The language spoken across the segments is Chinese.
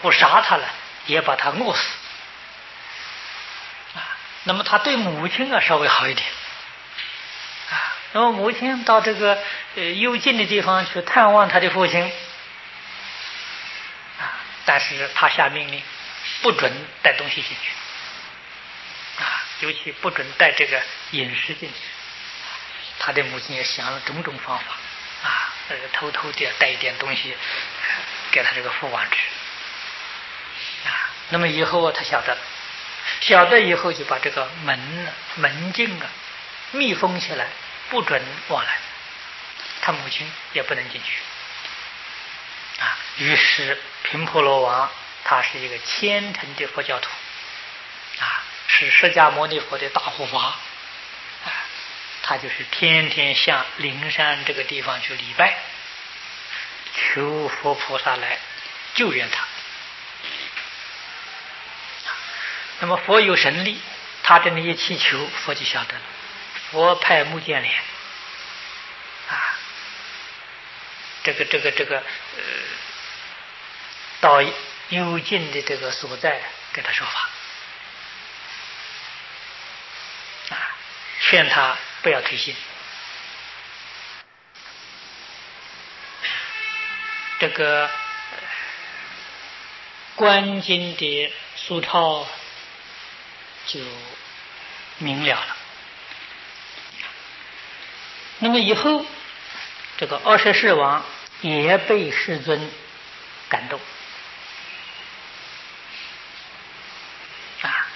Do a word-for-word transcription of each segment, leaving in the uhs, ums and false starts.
不杀他了，也把他饿死啊。那么他对母亲啊稍微好一点啊。那么母亲到这个呃幽静的地方去探望他的父亲啊，但是他下命令不准带东西进去啊，尤其不准带这个饮食进去。他的母亲也想了种种方法啊，呃，偷偷的带一点东西给他这个父王吃啊。那么以后他晓得，晓得以后就把这个门门禁啊密封起来，不准往来，他母亲也不能进去啊。于是频婆罗王他是一个虔诚的佛教徒啊，是释迦牟尼佛的大护法啊，他就是天天向灵山这个地方去礼拜，求佛菩萨来救援他。那么佛有神力，他这么一祈求，佛就晓得了，佛派目犍连啊，这个这个这个呃，到幽静的这个所在给他说法啊，劝他不要退心。这个观经的苏超就明了了。那么以后这个阿阇世王也被世尊感动啊，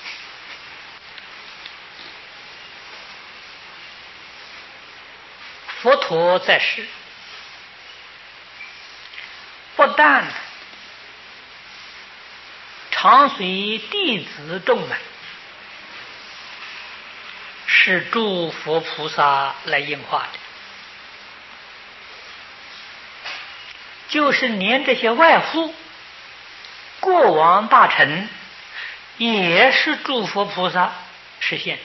佛陀在世不但常随弟子众们是诸佛菩萨来应化的，就是连这些外护过往大臣也是诸佛菩萨实现的。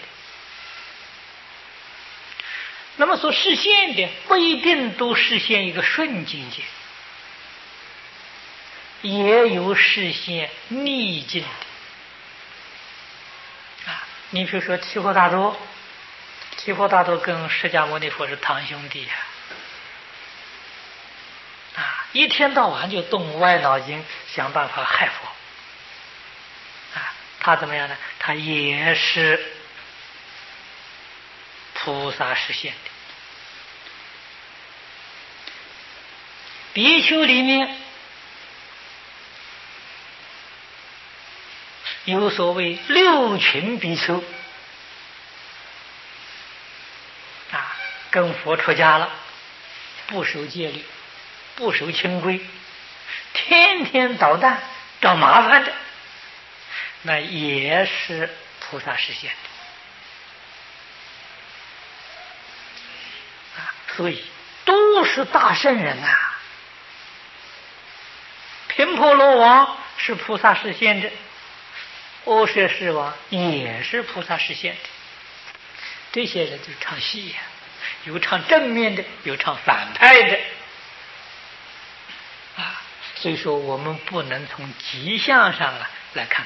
那么所实现的不一定都实现一个顺境界，也有实现逆境的啊。你比如说提婆达多，提婆达多跟释迦牟尼佛是堂兄弟呀，啊，一天到晚就动歪脑筋想办法害佛啊。他怎么样呢？他也是菩萨实现的。比丘里面有所谓六群比丘啊，跟佛出家了，不守戒律，不守清规，天天捣蛋找麻烦的，那也是菩萨实现的啊。所以都是大圣人啊。频婆罗王是菩萨实现的，阿阇世王也是菩萨实现的。这些人就唱戏呀、啊，有唱正面的，有唱反派的啊。所以说我们不能从吉相上啊来看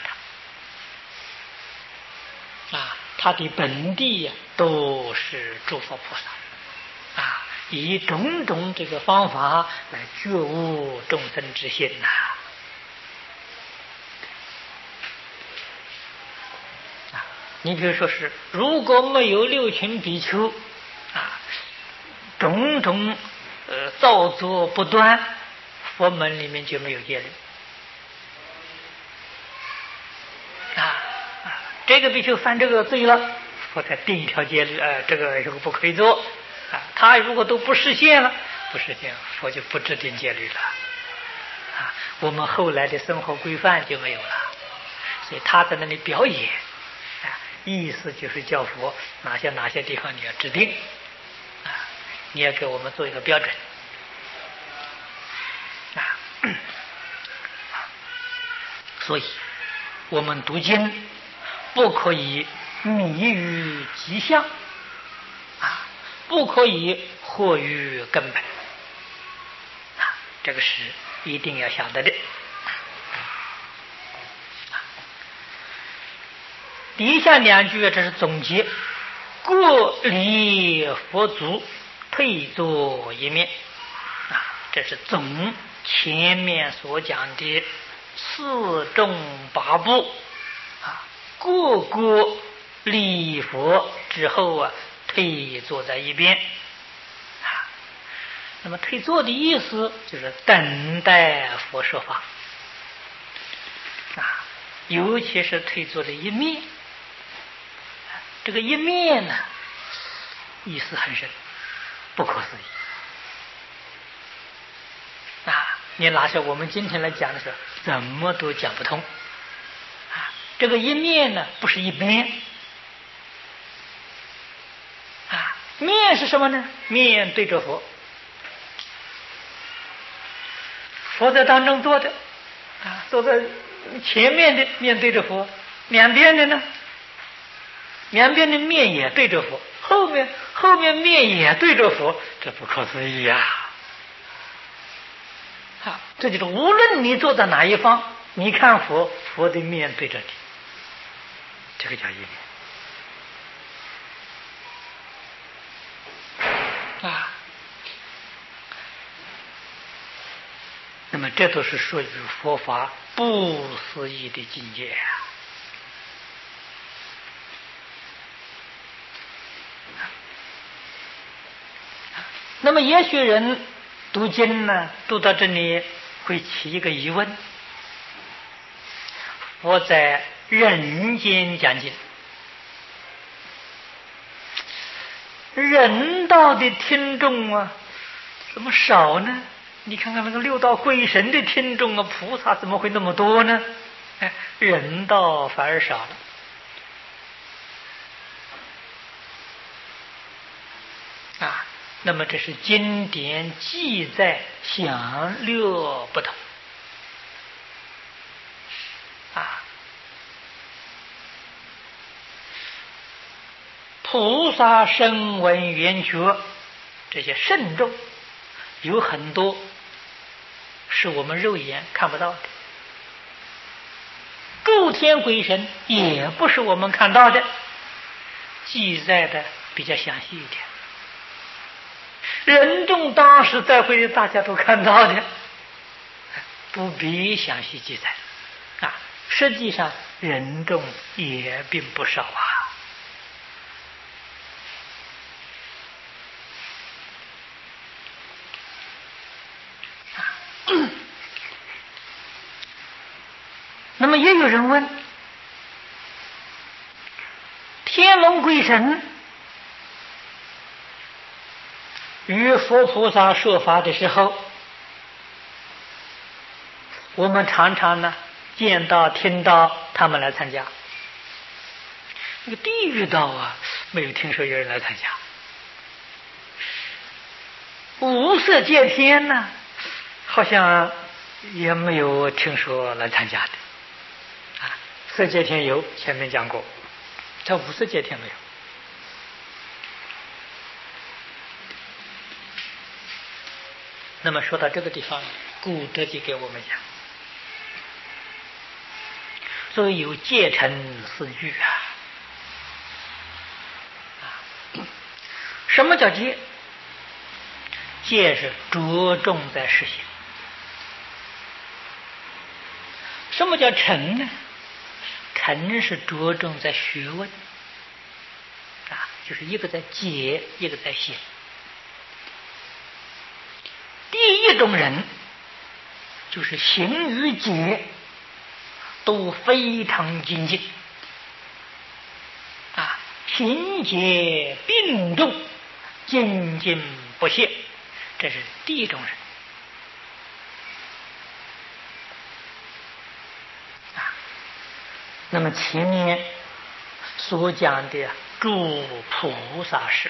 他啊，他的本地呀、啊、都是诸佛菩萨啊，以种种这个方法来觉悟众生之心呐、啊。你比如说是，如果没有六群比丘啊，种种呃造作不端，佛门里面就没有戒律啊啊！这个比丘犯这个罪了，佛才定一条戒律，呃，这个以后不可以做啊。他如果都不实现了，不实现，佛就不制定戒律了啊。我们后来的生活规范就没有了，所以他在那里表演啊，意思就是叫佛哪些哪些地方你要制定啊，你要给我们做一个标准啊。所以我们读经不可以迷于吉祥啊，不可以惑于根本啊，这个是一定要晓得的。 底下两句这是总结，过离佛足，退坐一面啊，这是总前面所讲的四众八部啊，过过礼佛之后啊，退坐在一边啊。那么退坐的意思就是等待佛说法啊，尤其是退坐的一面，这个一面呢，意思很深，不可思议啊！你拿下我们今天来讲的时候，怎么都讲不通啊！这个一面呢，不是一边啊，面是什么呢？面对着佛，佛在当中坐着啊，坐在前面的面对着佛，两边的呢，两边的面也对着佛，后面后面面也对着佛，这不可思议呀！啊，这就是无论你坐在哪一方，你看佛，佛的面对着你，这个叫一面啊。那么这都是属于佛法不思议的境界啊。那么也许人读经呢，读到这里会起一个疑问：佛在人间讲经，人道的听众啊，怎么少呢？你看看那个六道鬼神的听众啊，菩萨怎么会那么多呢？哎，人道反而少了。啊，那么这是经典记载详略不同啊。菩萨声闻缘觉这些圣众有很多是我们肉眼看不到的，诸天鬼神也不是我们看到的，记载的比较详细一点。人众当时在会大家都看到的，不必详细记载啊。实际上人众也并不少啊。那么也有人问，天龙鬼神与佛菩萨说法的时候，我们常常呢见到听到他们来参加。那个地狱道啊，没有听说有人来参加。无色界天呢，好像也没有听说来参加的。啊，色界天有，前面讲过，在无色界天没有。那么说到这个地方，古德就给我们讲，所以有戒尘四句啊。什么叫戒？戒是着重在实行。什么叫尘呢？尘是着重在学问啊，就是一个在戒，一个在行。第一种人就是行与戒都非常精进啊，行戒并重，精进不懈，这是第一种人啊。那么前面所讲的诸菩萨是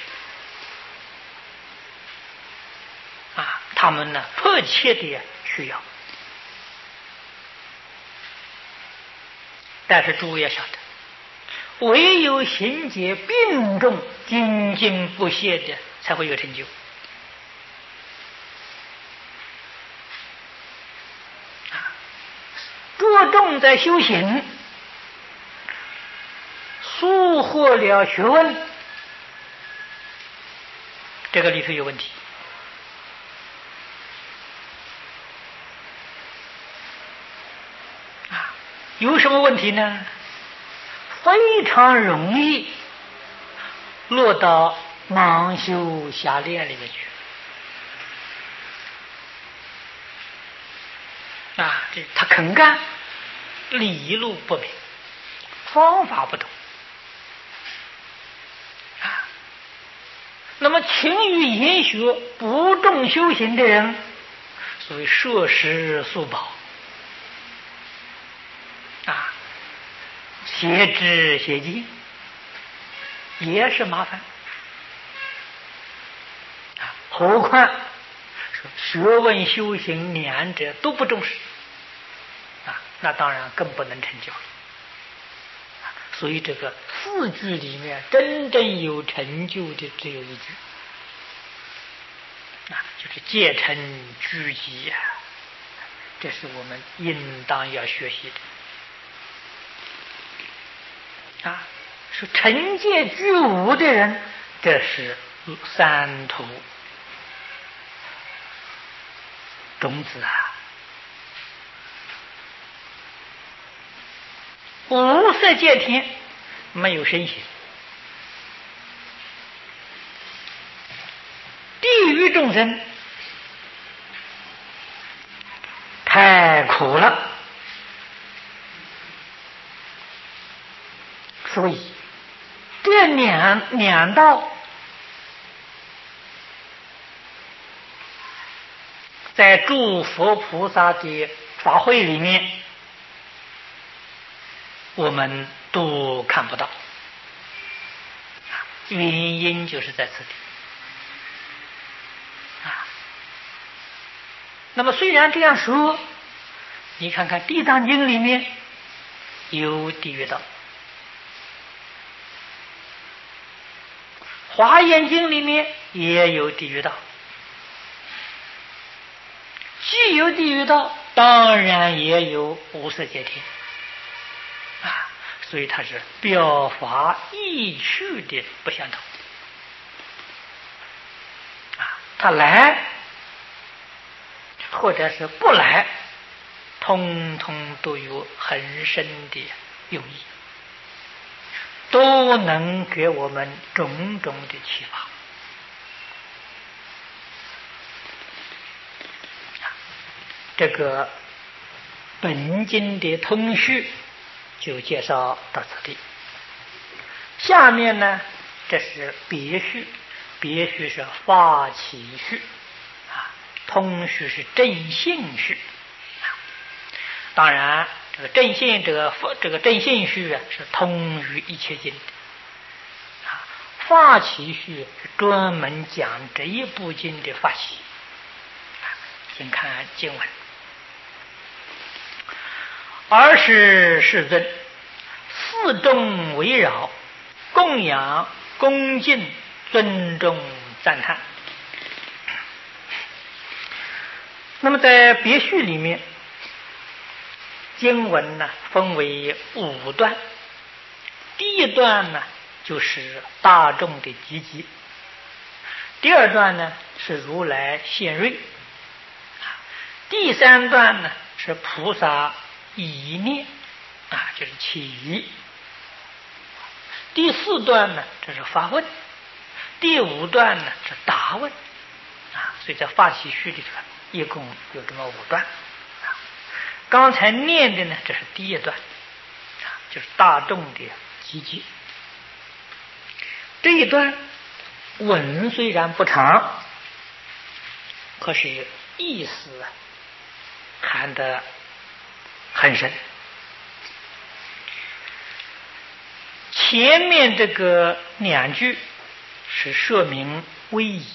啊，他们呢迫切的需要，但是诸位要晓得，唯有行解并重、精进不懈的，才会有成就。啊，着重在修行， 获了学问，这个里头有问题。啊，有什么问题呢？非常容易落到盲修瞎练里面去。啊，这他肯干，理路不明，方法不懂。啊，那么勤于研学、不重修行的人，所谓摄食素饱。啊，邪知邪见也是麻烦。啊，何况学问修行两者都不重视，啊，那当然更不能成就了。所以这个四句里面真正有成就的只有一句，啊，就是戒成居己呀，这是我们应当要学习的。啊，说成戒居无的人，这是三途种子啊，无色界天，没有身形，地狱众生太苦了，所以这两两道在诸佛菩萨的法会里面，我们都看不到，原因就是在此地。啊，那么虽然这样说，你看看《地藏经》里面有地狱道，《华严经》里面也有地狱道。既有地狱道，当然也有无色界天啊，所以它是表法意趣的不相同啊，它来或者是不来，通通都有很深的用意，都能给我们种种的启发。这个本经的通序就介绍到此地。下面呢，这是别序，别序是发起序啊，通序是正信序。当然，这个正信这个这个正信序啊，是通于一切经的啊。发起序是专门讲这一部经的发起。请看经文。尔时世尊，四众围绕，供养恭敬尊重赞叹。那么在别序里面，经文呢分为五段。第一段呢就是大众的集集，第二段呢是如来现瑞，第三段呢是菩萨意念啊，就是起疑。第四段呢这是发问，第五段呢是答问啊，所以在发起序里头一共有这么五段啊。刚才念的呢这是第一段啊，就是大众的集集。这一段文虽然不长，可是意思含得很深。前面这个两句是说明威仪，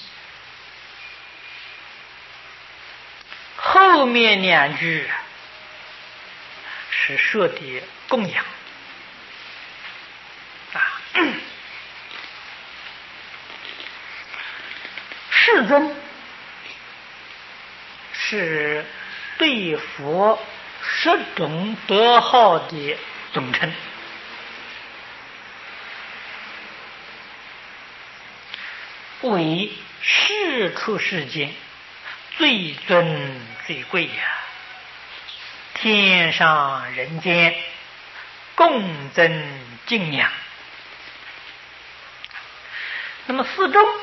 后面两句是说的供养啊。世尊是对佛十种德号的总称为世出世间最尊最贵呀、啊，天上人间共增敬仰。那么四众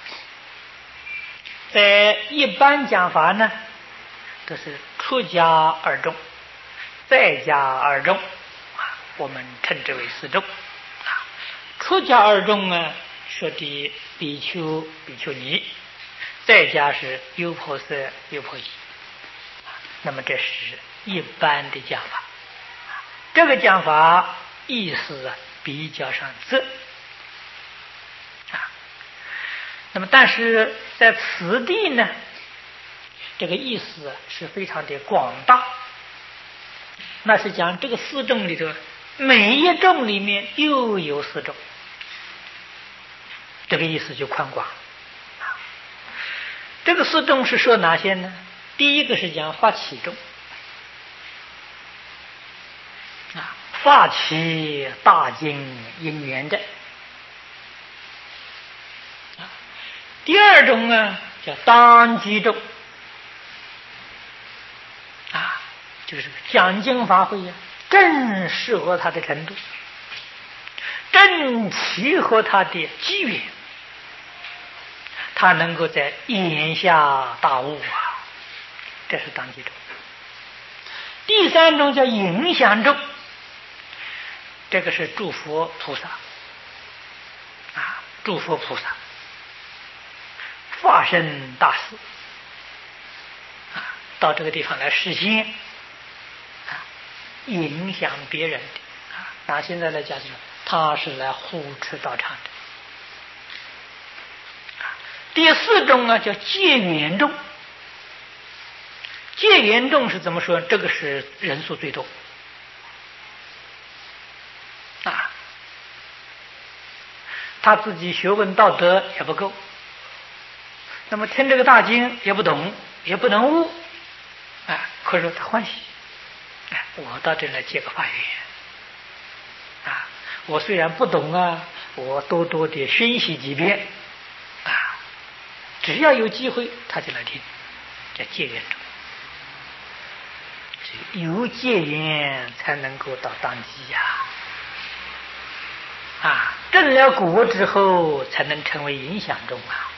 在一般讲法呢，都是出家二众，在家二众啊，我们称之为四众啊。出家二众呢，说的比丘、比丘尼，在家是优婆塞、优婆夷。那么这是一般的讲法，这个讲法意思啊比较上窄啊。那么但是在此地呢，这个意思是非常的广大。那是讲这个四众里头，每一众里面又有四众，这个意思就宽广。这个四众是说哪些呢？第一个是讲发起众啊，发起大经因缘的。第二种呢叫当机众啊，就是讲经发挥呀，正适合他的程度，正契合他的机缘，他能够在眼下大悟啊，这是当机众。第三种叫影响众，这个是诸佛菩萨啊，诸佛菩萨化身大士啊，到这个地方来实现啊，影响别人的啊。拿现在来讲，他是来护持道场的。第四种呢叫结缘众，结缘众是怎么说？这个是人数最多啊，他自己学问道德也不够，那么听这个大经也不懂，也不能悟，啊，可是他欢喜，哎，我到这来结个法缘，啊，我虽然不懂啊，我多多的熏习几遍，啊，只要有机会他就来听，叫结缘众。有结缘才能够到当机呀、啊，啊，证了果之后才能成为影响众啊。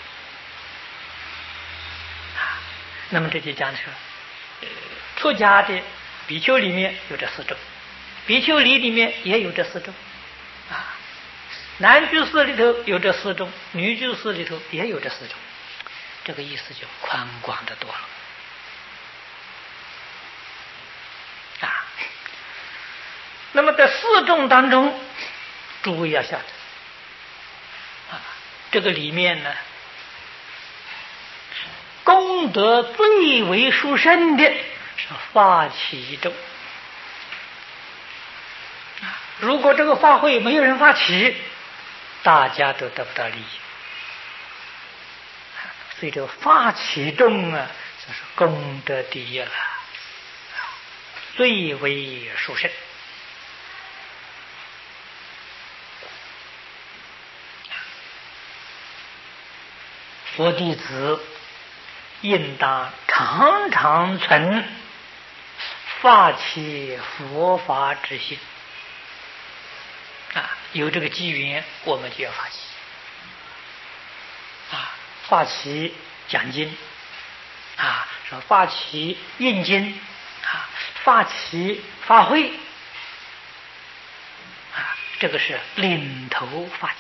那么这就讲说，呃，出家的比丘里面有这四种，比丘尼里面也有这四种，啊，男居士里头有这四种，女居士里头也有这四种，这个意思就宽广的多了，啊。那么在四众当中，诸位要晓得，啊，这个里面呢，功德最为殊胜的是发起众。如果这个法会没有人发起，大家都得不到利益。所以这个发起众啊，这是功德第一了，最为殊胜。佛弟子应当常常存发起佛法之心啊！有这个机缘，我们就要发起啊！发起讲经啊，说发起印经啊，发起法会啊，这个是领头发起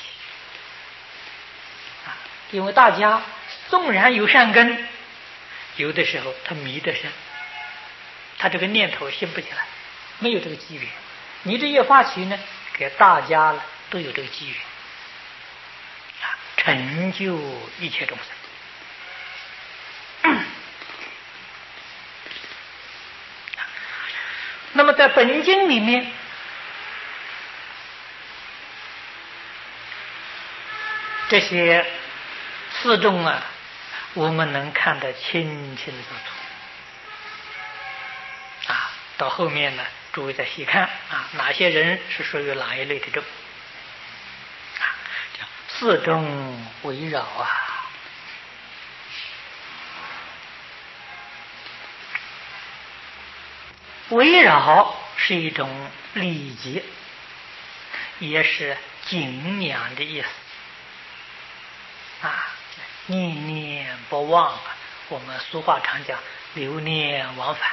啊！因为大家纵然有善根，有的时候他迷得深，他这个念头兴不起来，没有这个机缘。你这一发起呢，给大家了都有这个机缘啊，成就一切众生。那么在本经里面，这些四众啊，我们能看得清清楚楚啊。到后面呢，诸位再细看啊，哪些人是属于哪一类的众啊？叫四众围绕啊。 围绕是一种礼节，也是敬仰的意思啊，念念不忘啊，我们俗话常讲流年往返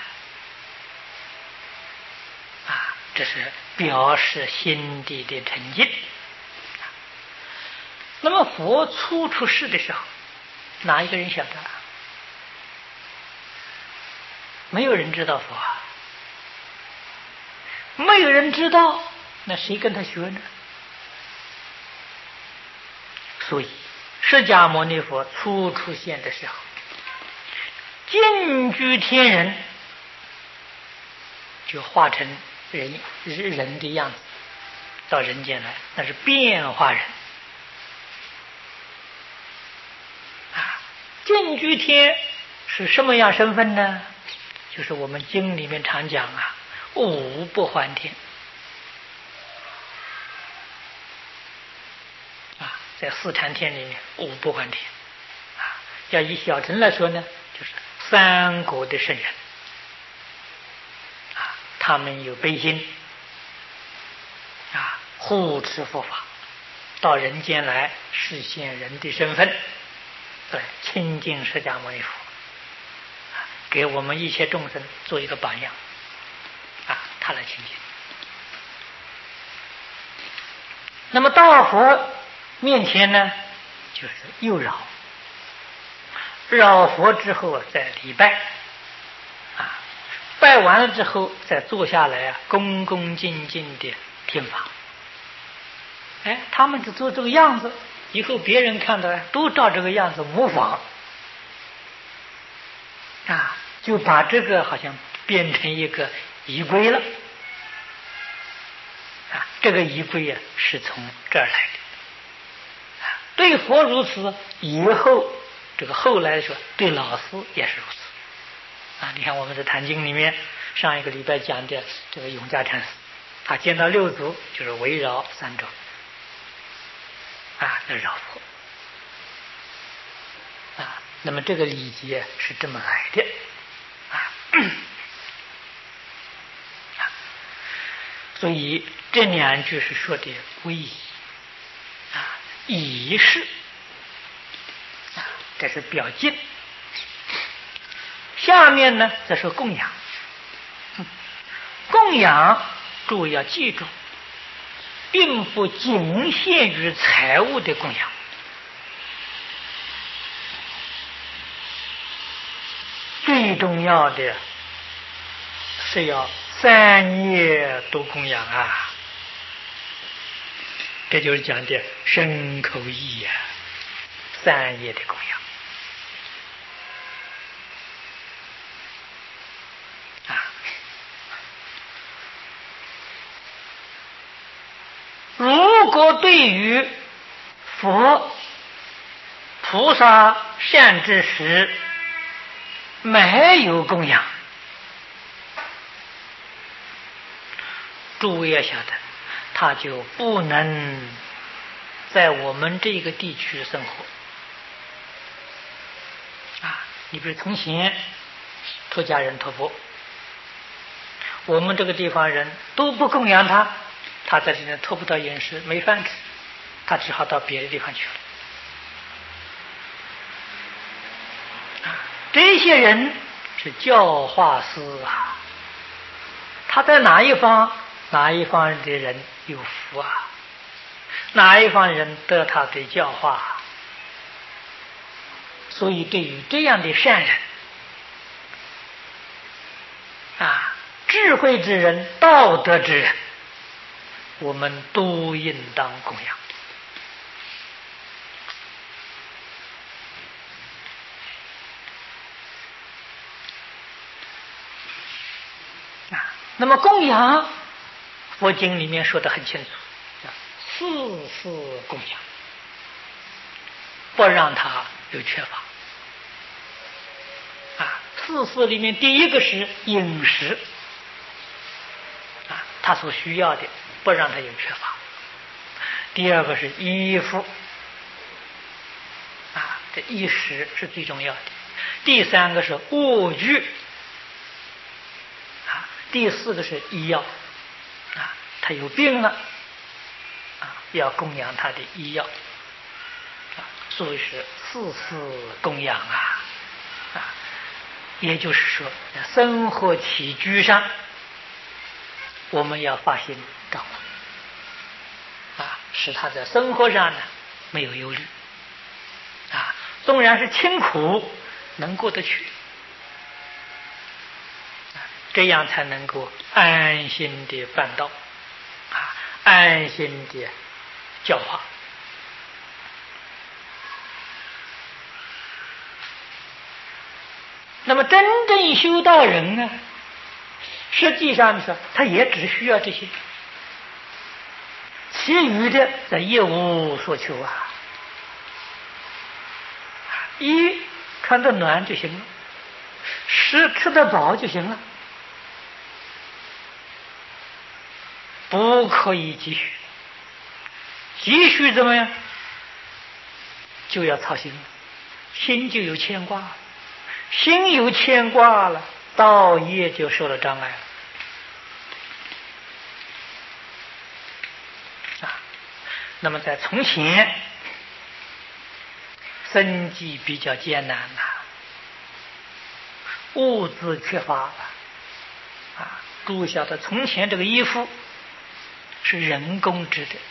啊，这是表示心地的沉静。那么佛初出世的时候，哪一个人晓得？没有人知道佛啊，没有人知道，那谁跟他学呢？所以释迦牟尼佛初出现的时候，近居天人，就化成人人的样子到人间来，那是变化人啊。近居天是什么样身份呢？就是我们经里面常讲啊，五不还天啊，在四禅天里面五不还天啊。要以小乘来说呢，就是三国的圣人啊，他们有悲心啊，护持佛法，到人间来实现人的身份，对，亲近释迦牟尼佛，给我们一切众生做一个榜样啊，他来亲近。那么到佛面前呢，就是又绕绕佛之后再礼拜啊，拜完了之后再坐下来啊，恭恭敬敬的听法。哎，他们就做这个样子，以后别人看到都照这个样子模仿啊，就把这个好像变成一个仪规了啊。这个仪规啊是从这儿来的啊。对佛如此，以后这个后来说对老师也是如此啊。你看我们在《坛经》里面上一个礼拜讲的这个永嘉禅师，他见到六祖就是围绕三周啊，来绕佛啊。那么这个礼节是这么来的啊。所以这两句是说的威仪啊，仪式啊，这是表敬。下面呢再说供养。供养诸位要记住，并不仅限于财物的供养，最重要的是要三业都供养啊。这就是讲的身口意呀、啊，三业的供养啊。如果对于佛菩萨善知识没有供养，诸位要晓得，他就不能在我们这个地区生活啊。你比如从前出家人托钵，我们这个地方人都不供养他，他在这里托不到饮食，没饭吃，他只好到别的地方去了啊。这些人是教化师啊，他在哪一方，哪一方的人有福啊，哪一方人得他的教化。所以对于这样的善人啊，智慧之人，道德之人，我们都应当供养啊。那么供养，佛经里面说得很清楚，叫四事供养，不让他有缺乏啊。四事里面第一个是饮食啊，他所需要的不让他有缺乏。第二个是衣服啊，这衣食是最重要的。第三个是卧具啊， 第四个是医药啊，他有病了啊，要供养他的医药啊，所以是四事供养啊啊，也就是说，生活起居上，我们要发心照顾啊，使他在生活上呢没有忧虑啊，纵然是清苦，能过得去。这样才能够安心的办道啊，安心的教化。那么真正修道人呢，实际上是他也只需要这些，其余的在业无所求啊。衣穿得暖就行了，食吃得饱就行了。不可以急需，急需怎么样？就要操心了，心就有牵挂，心有牵挂了，道业就受了障碍了啊。那么在从前，生计比较艰难呐、啊，物资缺乏了啊。注意晓得，从前这个衣服是人工织的，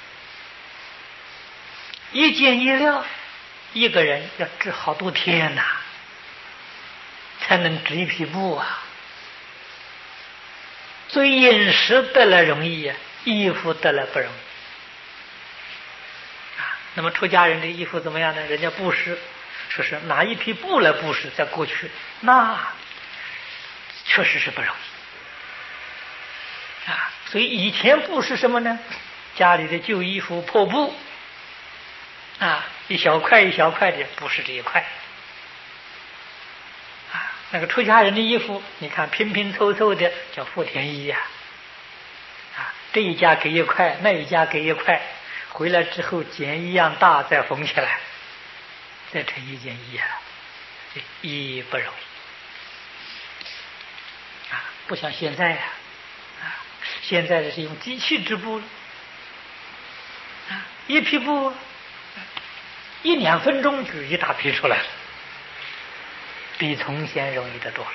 一件衣料一个人要织好多天呐、啊，才能织一匹布啊。所以饮食得来容易啊，衣服得来不容易啊。那么出家人的衣服怎么样呢？人家布施，说是拿一匹布来布施，在过去那确实是不容易啊。所以以前布施什么呢？家里的旧衣服破布啊，一小块一小块的布施这一块啊。那个出家人的衣服你看拼拼凑凑的叫福田衣呀 啊, 啊这一家给一块，那一家给一块，回来之后剪一样大再缝起来，再成一件衣啊，这衣不容易啊，不像现在呀 啊, 啊现在的是用机器织布了啊，一匹布一两分钟就一大批出来了，比从前容易得多了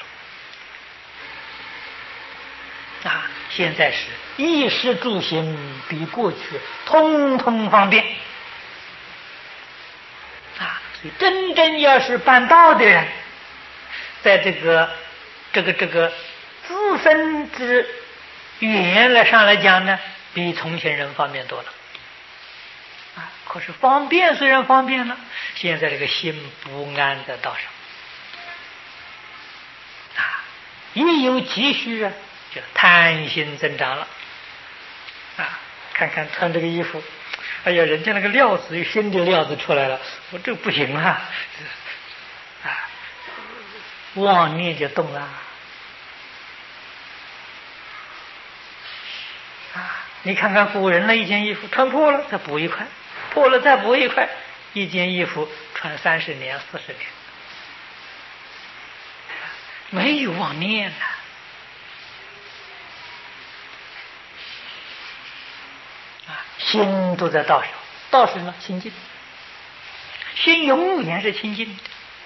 啊。现在是衣食住行比过去通通方便啊，所以真正要是办道的人，在这个这个这个自身之语言来上来讲呢，比从前人方便多了啊。可是方便虽然方便了，现在这个心不安在道上啊，一有急需啊，就贪心增长了啊。看看穿这个衣服，哎呀，人家那个料子有新的料子出来了，我这不行啊啊，妄念就动了啊。你看看古人那一件衣服穿破了再补一块，破了再补一块，一件衣服穿三十年四十年，没有妄念呐、啊，心都在道上，道是呢清净，心永远是清净的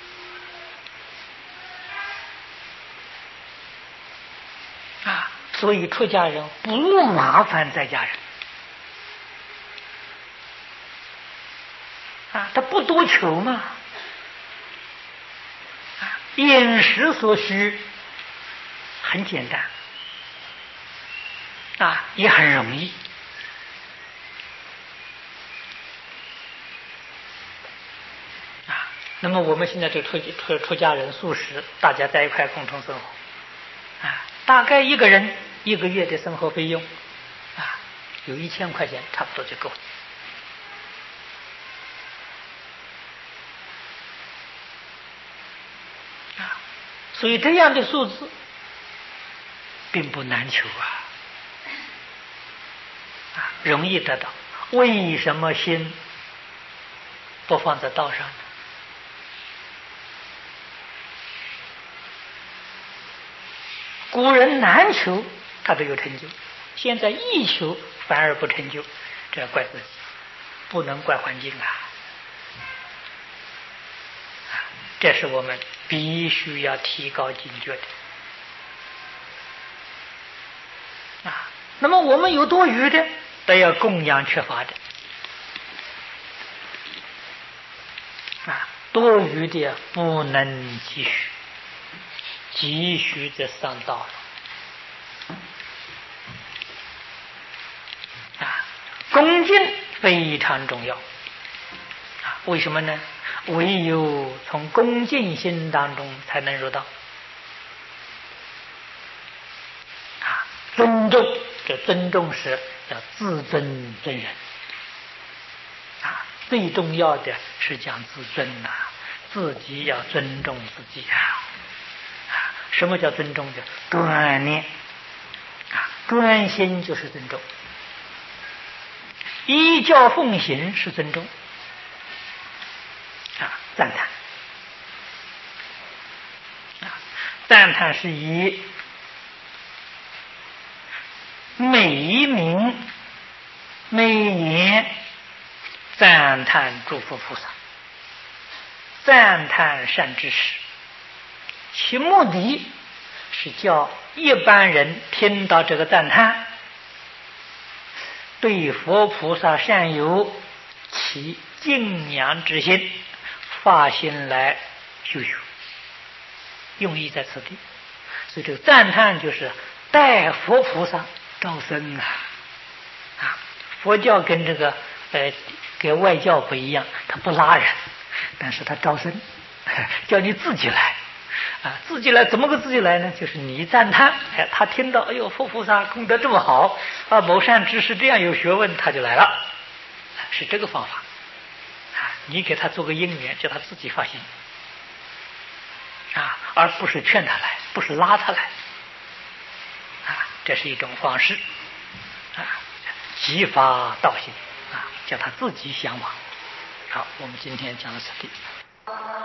啊。所以出家人不麻烦在家人啊，他不多求嘛啊，饮食所需很简单啊，也很容易啊。那么我们现在这出出出家人素食，大家在一块共同生活啊，大概一个人一个月的生活费用啊，有一千块钱差不多就够了啊。所以这样的数字并不难求啊，啊，容易得到。为什么心不放在道上呢？ 古人难求他都有成就，现在易求反而不成就，这要怪自己，不能怪环境啊！这是我们必须要提高警觉的啊。那么我们有多余的，都要供养缺乏的啊。多余的不能积蓄，积蓄则上道了啊。恭敬非常重要啊。为什么呢？唯有从恭敬心当中才能入道啊。尊重，这尊重是要自尊尊人啊。最重要的是讲自尊呐、啊，自己要尊重自己啊。啊，什么叫尊重的？锻炼啊，专心就是尊重，依教奉行是尊重。啊，赞叹啊，赞叹是以每名每年赞叹诸佛菩萨，赞叹善知识，其目的是叫一般人听到这个赞叹，对佛菩萨善有其敬仰之心，发心来修学，用意在此地。所以这个赞叹就是带佛菩萨招生啊！啊，佛教跟这个呃跟外教不一样，他不拉人，但是他招生，叫你自己来啊，自己来怎么个自己来呢？就是你赞叹，哎，他听到哎呦佛菩萨功德这么好啊，某善知识这样有学问，他就来了，是这个方法。你给他做个因缘，叫他自己发心啊，而不是劝他来，不是拉他来啊，这是一种方式啊，激发道心啊，叫他自己向往。好，我们今天讲到此地。